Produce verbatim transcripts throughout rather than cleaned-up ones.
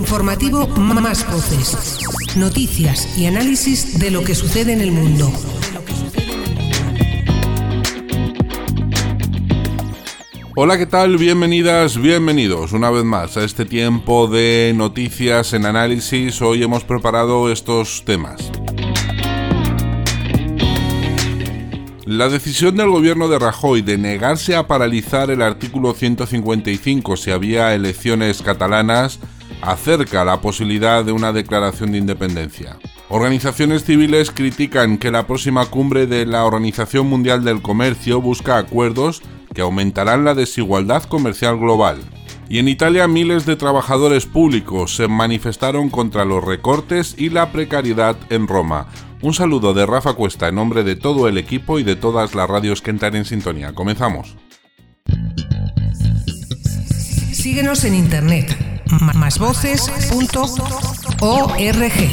Informativo Más Voces. Noticias y análisis de lo que sucede en el mundo. Hola, ¿qué tal? Bienvenidas, bienvenidos una vez más a este tiempo de noticias en análisis. Hoy hemos preparado estos temas. La decisión del gobierno de Rajoy de negarse a paralizar el artículo ciento cincuenta y cinco si había elecciones catalanas acerca la posibilidad de una declaración de independencia. Organizaciones civiles critican que la próxima cumbre de la Organización Mundial del Comercio busca acuerdos que aumentarán la desigualdad comercial global. Y en Italia miles de trabajadores públicos se manifestaron contra los recortes y la precariedad en Roma. Un saludo de Rafa Cuesta en nombre de todo el equipo y de todas las radios que entran en sintonía. Comenzamos. Síguenos en internet, más voces punto org.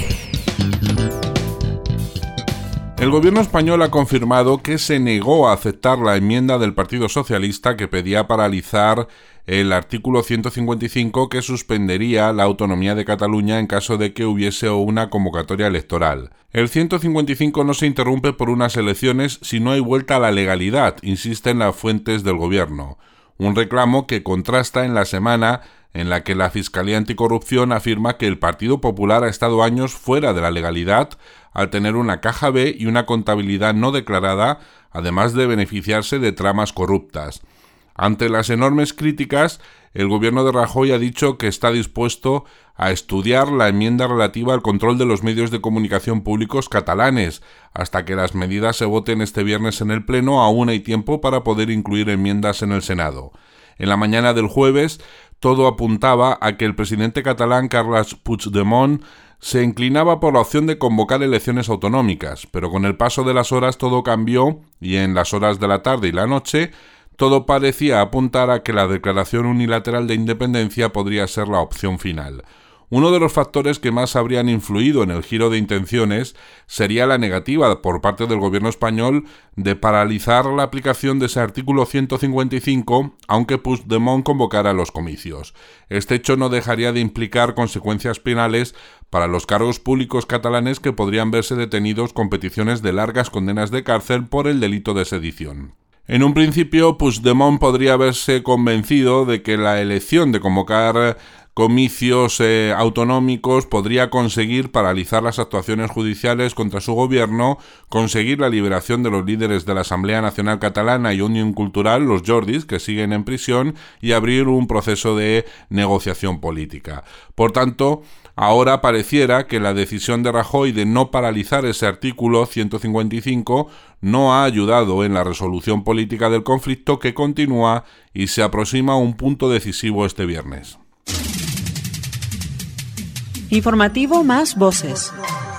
El gobierno español ha confirmado que se negó a aceptar la enmienda del Partido Socialista que pedía paralizar el artículo ciento cincuenta y cinco que suspendería la autonomía de Cataluña en caso de que hubiese una convocatoria electoral. El ciento cincuenta y cinco no se interrumpe por unas elecciones si no hay vuelta a la legalidad, insisten las fuentes del gobierno. Un reclamo que contrasta en la semana en la que la Fiscalía Anticorrupción afirma que el Partido Popular ha estado años fuera de la legalidad al tener una caja B y una contabilidad no declarada, además de beneficiarse de tramas corruptas. Ante las enormes críticas, el gobierno de Rajoy ha dicho que está dispuesto a estudiar la enmienda relativa al control de los medios de comunicación públicos catalanes. Hasta que las medidas se voten este viernes en el Pleno, aún hay tiempo para poder incluir enmiendas en el Senado. En la mañana del jueves, todo apuntaba a que el presidente catalán Carles Puigdemont se inclinaba por la opción de convocar elecciones autonómicas, pero con el paso de las horas todo cambió y en las horas de la tarde y la noche todo parecía apuntar a que la declaración unilateral de independencia podría ser la opción final. Uno de los factores que más habrían influido en el giro de intenciones sería la negativa por parte del gobierno español de paralizar la aplicación de ese artículo ciento cincuenta y cinco, aunque Puigdemont convocara los comicios. Este hecho no dejaría de implicar consecuencias penales para los cargos públicos catalanes que podrían verse detenidos con peticiones de largas condenas de cárcel por el delito de sedición. En un principio, Puigdemont podría haberse convencido de que la elección de convocar comicios eh, autonómicos podría conseguir paralizar las actuaciones judiciales contra su gobierno, conseguir la liberación de los líderes de la Asamblea Nacional Catalana y Unión Cultural, los Jordis, que siguen en prisión, y abrir un proceso de negociación política. Por tanto, ahora pareciera que la decisión de Rajoy de no paralizar ese artículo ciento cincuenta y cinco no ha ayudado en la resolución política del conflicto que continúa y se aproxima a un punto decisivo este viernes. Informativo Más Voces.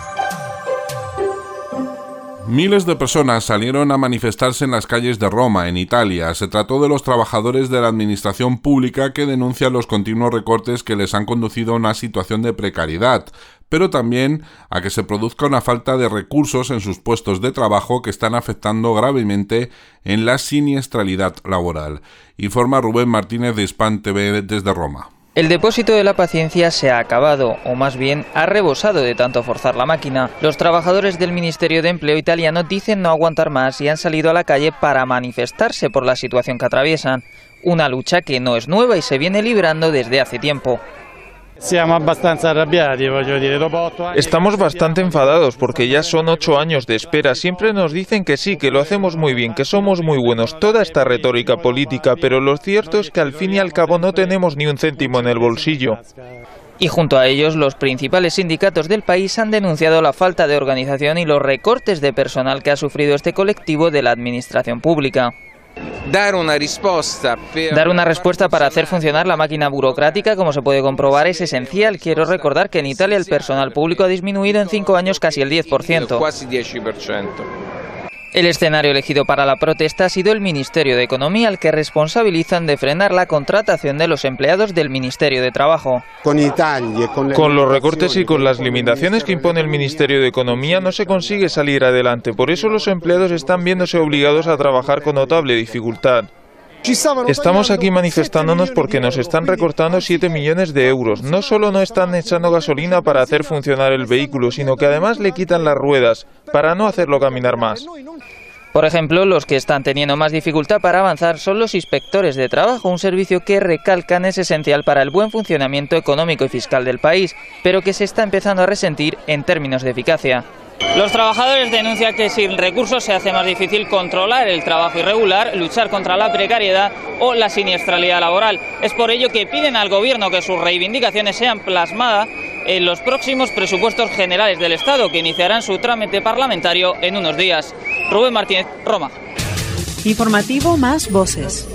Miles de personas salieron a manifestarse en las calles de Roma, en Italia. Se trató de los trabajadores de la administración pública que denuncian los continuos recortes que les han conducido a una situación de precariedad, pero también a que se produzca una falta de recursos en sus puestos de trabajo que están afectando gravemente en la siniestralidad laboral. Informa Rubén Martínez de Hispan T V desde Roma. El depósito de la paciencia se ha acabado, o más bien ha rebosado de tanto forzar la máquina. Los trabajadores del Ministerio de Empleo italiano dicen no aguantar más y han salido a la calle para manifestarse por la situación que atraviesan. Una lucha que no es nueva y se viene librando desde hace tiempo. Estamos bastante enfadados porque ya son ocho años de espera. Siempre nos dicen que sí, que lo hacemos muy bien, que somos muy buenos. Toda esta retórica política, pero lo cierto es que al fin y al cabo no tenemos ni un céntimo en el bolsillo. Y junto a ellos, los principales sindicatos del país han denunciado la falta de organización y los recortes de personal que ha sufrido este colectivo de la administración pública. Dar una respuesta, Dar una respuesta para hacer funcionar la máquina burocrática, como se puede comprobar, es esencial. Quiero recordar que en Italia el personal público ha disminuido en cinco años casi el diez por ciento. Quasi diez por ciento. El escenario elegido para la protesta ha sido el Ministerio de Economía, al que responsabilizan de frenar la contratación de los empleados del Ministerio de Trabajo. Con los recortes y con las limitaciones que impone el Ministerio de Economía no se consigue salir adelante. Por eso los empleados están viéndose obligados a trabajar con notable dificultad. Estamos aquí manifestándonos porque nos están recortando siete millones de euros. No solo no están echando gasolina para hacer funcionar el vehículo, sino que además le quitan las ruedas para no hacerlo caminar más. Por ejemplo, los que están teniendo más dificultad para avanzar son los inspectores de trabajo, un servicio que recalcan es esencial para el buen funcionamiento económico y fiscal del país, pero que se está empezando a resentir en términos de eficacia. Los trabajadores denuncian que sin recursos se hace más difícil controlar el trabajo irregular, luchar contra la precariedad o la siniestralidad laboral. Es por ello que piden al Gobierno que sus reivindicaciones sean plasmadas en los próximos presupuestos generales del Estado, que iniciarán su trámite parlamentario en unos días. Rubén Martínez, Roma. Informativo Más Voces.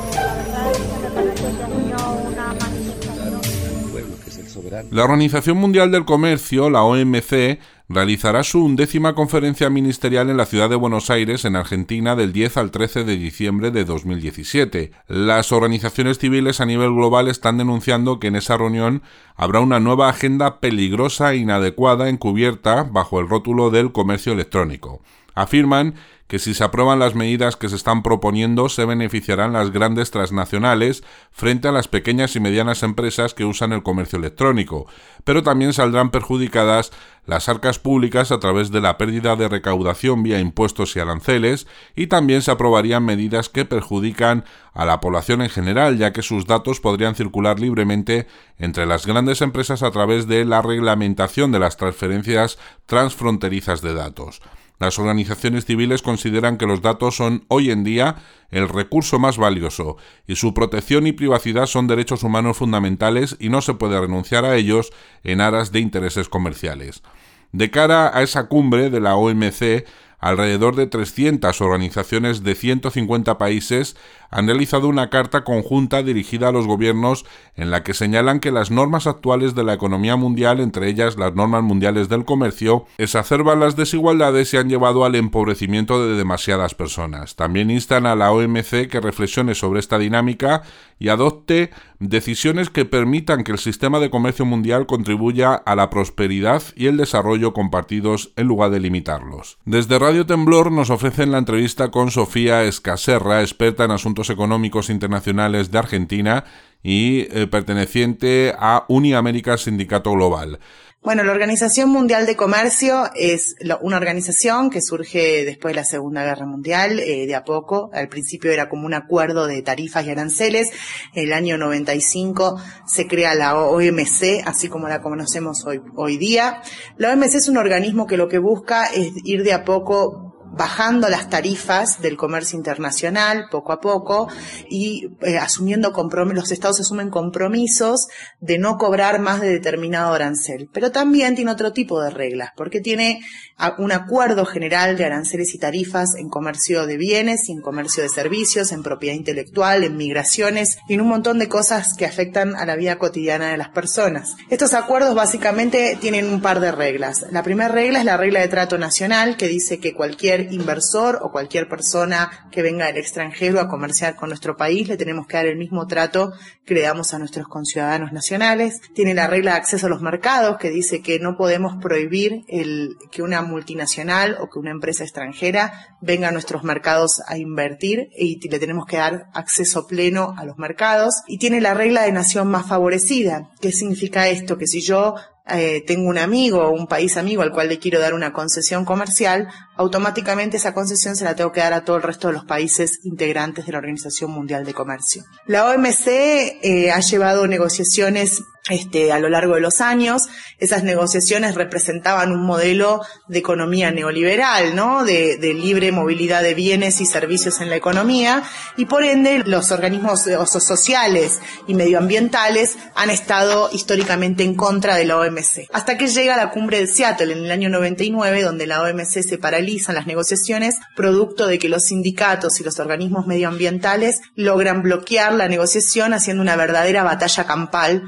La Organización Mundial del Comercio, la O M C, realizará su undécima conferencia ministerial en la ciudad de Buenos Aires, en Argentina, del diez al trece de diciembre de dos mil diecisiete. Las organizaciones civiles a nivel global están denunciando que en esa reunión habrá una nueva agenda peligrosa e inadecuada encubierta bajo el rótulo del comercio electrónico. Afirman que si se aprueban las medidas que se están proponiendo, se beneficiarán las grandes transnacionales frente a las pequeñas y medianas empresas que usan el comercio electrónico, pero también saldrán perjudicadas las arcas públicas a través de la pérdida de recaudación vía impuestos y aranceles, y también se aprobarían medidas que perjudican a la población en general, ya que sus datos podrían circular libremente entre las grandes empresas a través de la reglamentación de las transferencias transfronterizas de datos. Las organizaciones civiles consideran que los datos son hoy en día el recurso más valioso y su protección y privacidad son derechos humanos fundamentales y no se puede renunciar a ellos en aras de intereses comerciales. De cara a esa cumbre de la O M C, alrededor de trescientas organizaciones de ciento cincuenta países han realizado una carta conjunta dirigida a los gobiernos en la que señalan que las normas actuales de la economía mundial, entre ellas las normas mundiales del comercio, exacerban las desigualdades y han llevado al empobrecimiento de demasiadas personas. También instan a la O M C que reflexione sobre esta dinámica y adopte decisiones que permitan que el sistema de comercio mundial contribuya a la prosperidad y el desarrollo compartidos en lugar de limitarlos. Desde Radio Temblor nos ofrecen la entrevista con Sofía Escaserra, experta en asuntos económicos internacionales de Argentina y eh, perteneciente a Uniamérica Sindicato Global. Bueno, la Organización Mundial de Comercio es una organización que surge después de la Segunda Guerra Mundial, eh, de a poco. Al principio era como un acuerdo de tarifas y aranceles. En el año noventa y cinco se crea la O M C, así como la conocemos hoy, hoy día. La O M C es un organismo que lo que busca es ir de a poco bajando las tarifas del comercio internacional poco a poco y eh, asumiendo compromisos, los estados asumen compromisos de no cobrar más de determinado arancel. Pero también tiene otro tipo de reglas, porque tiene un acuerdo general de aranceles y tarifas en comercio de bienes y en comercio de servicios, en propiedad intelectual, en migraciones y en un montón de cosas que afectan a la vida cotidiana de las personas. Estos acuerdos básicamente tienen un par de reglas. La primera regla es la regla de trato nacional, que dice que cualquier inversor o cualquier persona que venga del extranjero a comerciar con nuestro país le tenemos que dar el mismo trato que le damos a nuestros conciudadanos nacionales. Tiene la regla de acceso a los mercados, que dice que no podemos prohibir el que una multinacional o que una empresa extranjera venga a nuestros mercados a invertir y le tenemos que dar acceso pleno a los mercados. Y tiene la regla de nación más favorecida. ¿Qué significa esto? Que si yo Eh, tengo un amigo o un país amigo al cual le quiero dar una concesión comercial, automáticamente esa concesión se la tengo que dar a todo el resto de los países integrantes de la Organización Mundial de Comercio. La O M C eh, ha llevado negociaciones Este, a lo largo de los años. Esas negociaciones representaban un modelo de economía neoliberal, ¿no? De, de libre movilidad de bienes y servicios en la economía, y por ende los organismos sociales y medioambientales han estado históricamente en contra de la O M C. Hasta que llega la cumbre de Seattle en el año noventa y nueve, donde la O M C se paralizan las negociaciones, producto de que los sindicatos y los organismos medioambientales logran bloquear la negociación haciendo una verdadera batalla campal afuera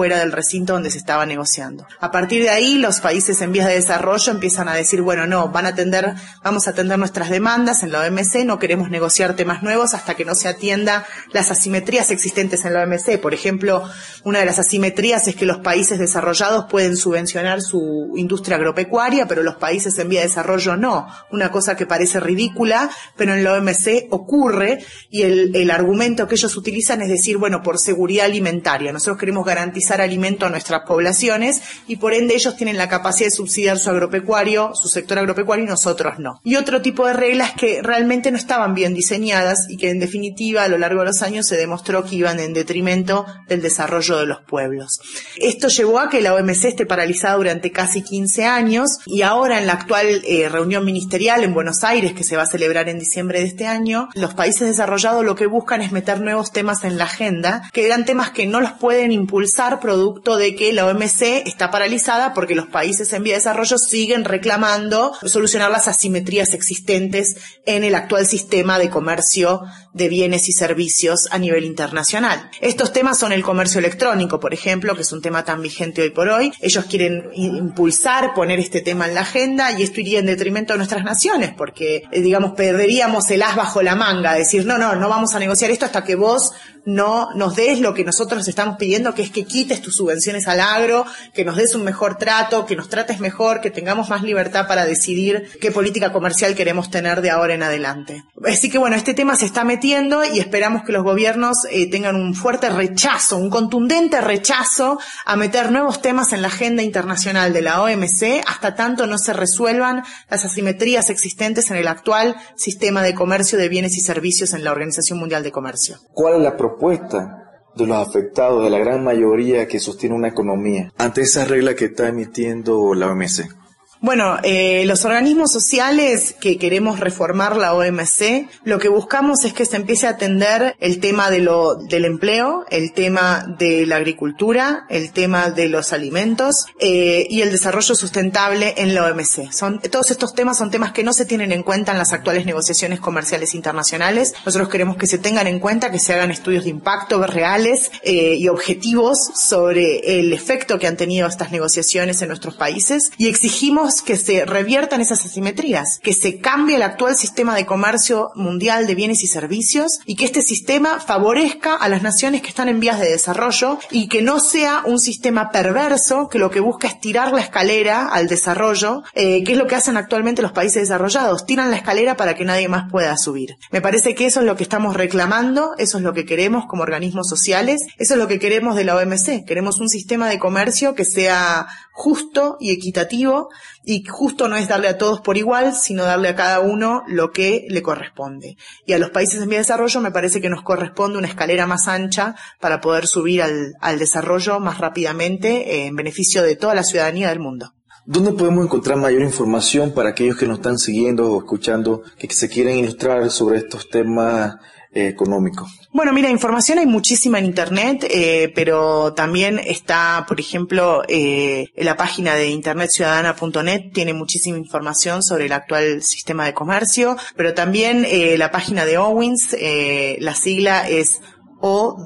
fuera del recinto donde se estaba negociando. A partir de ahí, los países en vías de desarrollo empiezan a decir, bueno, no, van a atender, vamos a atender nuestras demandas en la O M C, no queremos negociar temas nuevos hasta que no se atienda las asimetrías existentes en la O M C. Por ejemplo, una de las asimetrías es que los países desarrollados pueden subvencionar su industria agropecuaria, pero los países en vía de desarrollo no. Una cosa que parece ridícula, pero en la O M C ocurre, y el, el argumento que ellos utilizan es decir, bueno, por seguridad alimentaria. Nosotros queremos garantizar alimento a nuestras poblaciones y por ende ellos tienen la capacidad de subsidiar su agropecuario, su sector agropecuario, y nosotros no. Y otro tipo de reglas que realmente no estaban bien diseñadas y que en definitiva a lo largo de los años se demostró que iban en detrimento del desarrollo de los pueblos. Esto llevó a que la O M C esté paralizada durante casi quince años y ahora en la actual eh, reunión ministerial en Buenos Aires, que se va a celebrar en diciembre de este año, los países desarrollados lo que buscan es meter nuevos temas en la agenda, que eran temas que no los pueden impulsar producto de que la O M C está paralizada porque los países en vía de desarrollo siguen reclamando solucionar las asimetrías existentes en el actual sistema de comercio de bienes y servicios a nivel internacional. Estos temas son el comercio electrónico, por ejemplo, que es un tema tan vigente hoy por hoy. Ellos quieren impulsar, poner este tema en la agenda y esto iría en detrimento de nuestras naciones porque, eh, digamos, perderíamos el as bajo la manga, decir, no, no, no vamos a negociar esto hasta que vos no nos des lo que nosotros estamos pidiendo, que es que quites tus subvenciones al agro, que nos des un mejor trato, que nos trates mejor, que tengamos más libertad para decidir qué política comercial queremos tener de ahora en adelante. Así que bueno, este tema se está metiendo y esperamos que los gobiernos eh, tengan un fuerte rechazo, un contundente rechazo a meter nuevos temas en la agenda internacional de la O M C hasta tanto no se resuelvan las asimetrías existentes en el actual sistema de comercio de bienes y servicios en la Organización Mundial de Comercio. ¿Cuál es la propuesta de los afectados, de la gran mayoría que sostiene una economía, ante esa regla que está emitiendo la O M C? Bueno, eh, los organismos sociales que queremos reformar la O M C, lo que buscamos es que se empiece a atender el tema de lo, del empleo, el tema de la agricultura, el tema de los alimentos eh, y el desarrollo sustentable en la O M C. Son, todos estos temas son temas que no se tienen en cuenta en las actuales negociaciones comerciales internacionales. Nosotros queremos que se tengan en cuenta, que se hagan estudios de impacto reales eh, y objetivos sobre el efecto que han tenido estas negociaciones en nuestros países y exigimos que se reviertan esas asimetrías, que se cambie el actual sistema de comercio mundial de bienes y servicios y que este sistema favorezca a las naciones que están en vías de desarrollo y que no sea un sistema perverso que lo que busca es tirar la escalera al desarrollo, eh, que es lo que hacen actualmente los países desarrollados, tiran la escalera para que nadie más pueda subir. Me parece que eso es lo que estamos reclamando, eso es lo que queremos como organismos sociales, eso es lo que queremos de la O M C, queremos un sistema de comercio que sea justo y equitativo, y justo no es darle a todos por igual, sino darle a cada uno lo que le corresponde. Y a los países en vía de desarrollo me parece que nos corresponde una escalera más ancha para poder subir al, al desarrollo más rápidamente eh, en beneficio de toda la ciudadanía del mundo. ¿Dónde podemos encontrar mayor información para aquellos que nos están siguiendo o escuchando, que se quieren ilustrar sobre estos temas eh, económicos? Bueno, mira, información hay muchísima en Internet, eh, pero también está, por ejemplo, eh, en la página de internet ciudadana punto net tiene muchísima información sobre el actual sistema de comercio, pero también eh, la página de Owens, eh, la sigla es O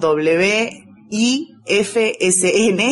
W I F S N,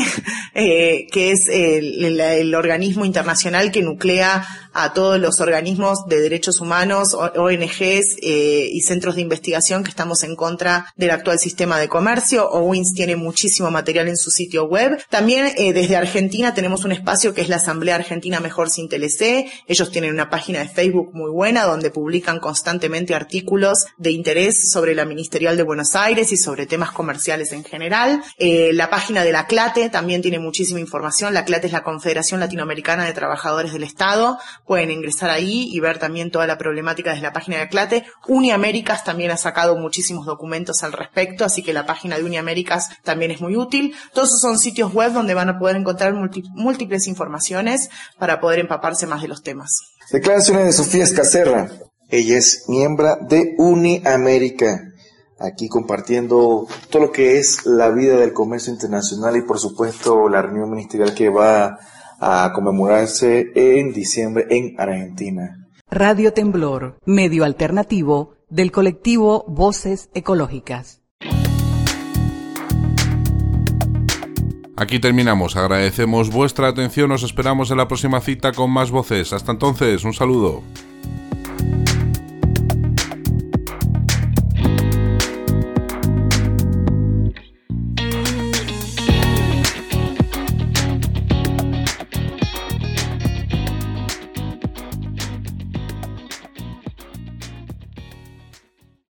eh, que es el, el, el organismo internacional que nuclea a todos los organismos de derechos humanos, O N Ges eh, y centros de investigación que estamos en contra del actual sistema de comercio. Owens tiene muchísimo material en su sitio web. También eh, desde Argentina tenemos un espacio que es la Asamblea Argentina Mejor Sin T L C. Ellos tienen una página de Facebook muy buena donde publican constantemente artículos de interés sobre la Ministerial de Buenos Aires y sobre temas comerciales en general. Eh, La página de la CLATE también tiene muchísima información. La CLATE es la Confederación Latinoamericana de Trabajadores del Estado. Pueden ingresar ahí y ver también toda la problemática desde la página de la CLATE. Uniaméricas también ha sacado muchísimos documentos al respecto, así que la página de Uniaméricas también es muy útil. Todos esos son sitios web donde van a poder encontrar múltiples informaciones para poder empaparse más de los temas. Declaraciones de Sofía Escacerra. Ella es miembro de Uniamérica, aquí compartiendo todo lo que es la vida del comercio internacional y por supuesto la reunión ministerial que va a conmemorarse en diciembre en Argentina. Radio Temblor, medio alternativo del colectivo Voces Ecológicas. Aquí terminamos, agradecemos vuestra atención, os esperamos en la próxima cita con más voces. Hasta entonces, un saludo.